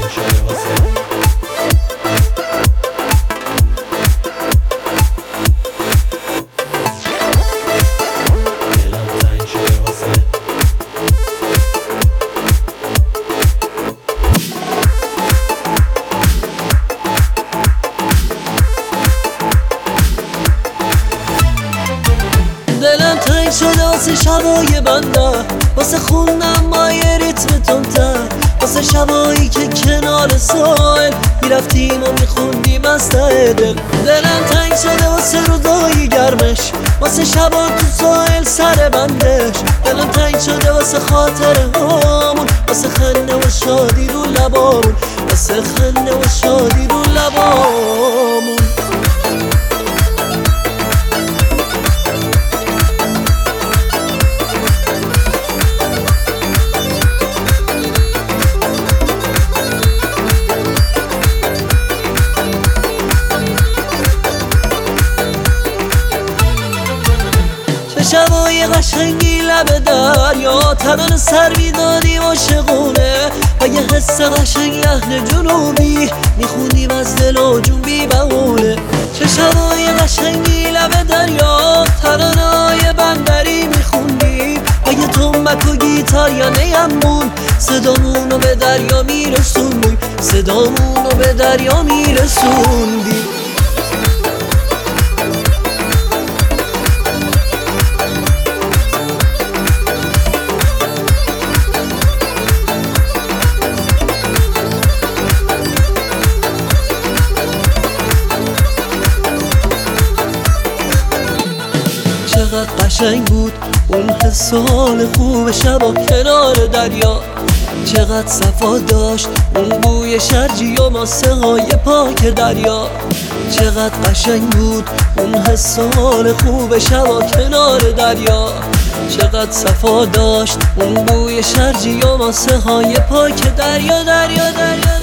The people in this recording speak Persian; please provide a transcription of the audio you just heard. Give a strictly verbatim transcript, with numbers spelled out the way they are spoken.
تنگ شده واسه دلم تنگ شده واسه دلم تنگ شده واسه شبای بنده، واسه خوندم با یه ریتم تندتر، واسه شبایی که کنار سایل میرفتیم و میخوندیم از ته دل. دلم تنگ شده واسه روزای گرمش، واسه شبا تو سایل سر بندش. دلم تنگ شده واسه خاطره هامون، واسه خنده و شادی رو لبامون، واسه خنده و شادی رو لبامون. شبای قشنگی لب دریا، تنان سر میدادیم عاشقونه و یه حس قشنگ لحن جنوبی میخوندیم از دل و جون بی بهونه. چه شبای قشنگی لب دریا، ترانه‌های بندری میخوندیم و یه تنبک و گیتار یا نیمون صدامونو به دریا میرسوندیم، صدامونو به دریا میرسوندیم. چقدر قشنگ بود اون حس و حال خوب شبا کنار دریا، چقدر صفا داشت اون بوی شرجی و ماسه های پاک دریا. چقدر قشنگ بود اون حس و حال خوب شبا کنار دریا، چقدر صفا داشت اون بوی شرجی و ماسه های پاک دریا دریا دریا.